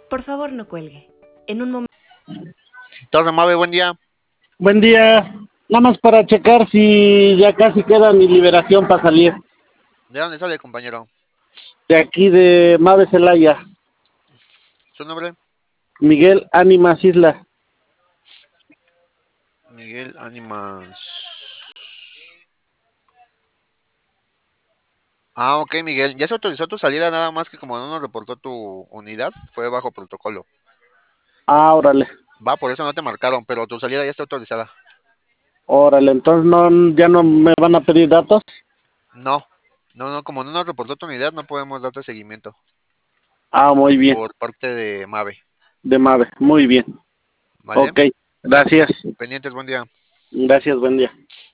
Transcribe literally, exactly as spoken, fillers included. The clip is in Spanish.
Por favor, no cuelgue. En un momento. Torre Mave, buen día. Buen día. Nada más para checar si ya casi queda mi liberación para salir. ¿De dónde sale, compañero? De aquí de Mave Celaya. ¿Su nombre? Miguel Ánimas Isla. Miguel Ánimas. Ah, ok, Miguel. Ya se autorizó tu salida, nada más que como no nos reportó tu unidad, fue bajo protocolo. Ah, órale. Va, por eso no te marcaron, pero tu salida ya está autorizada. Órale, entonces no, ya no me van a pedir datos. No, no, no, como no nos reportó tu unidad, no podemos darte seguimiento Ah, muy bien. por parte de Mave. De Mave, muy bien. ¿Vale? Ok, gracias. Pendientes, buen día. Gracias, buen día.